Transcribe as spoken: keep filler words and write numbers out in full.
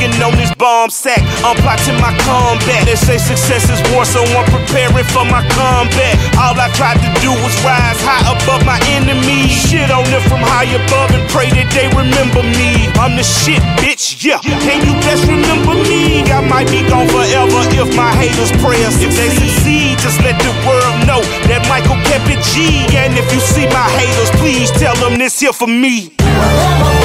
smoking on this bomb sack. I'm plotting my comeback. They say success is war, so I'm preparing for my comeback. All I tried to do was rise high above my enemies. Shit on them from high above and pray that they remember me. I'm the shit, bitch, yeah. Can you best remember me? I might be gone forever if my haters pray us. If they succeed, just let the world know that Michael kept it G. And if you see my haters, please tell them this here for me.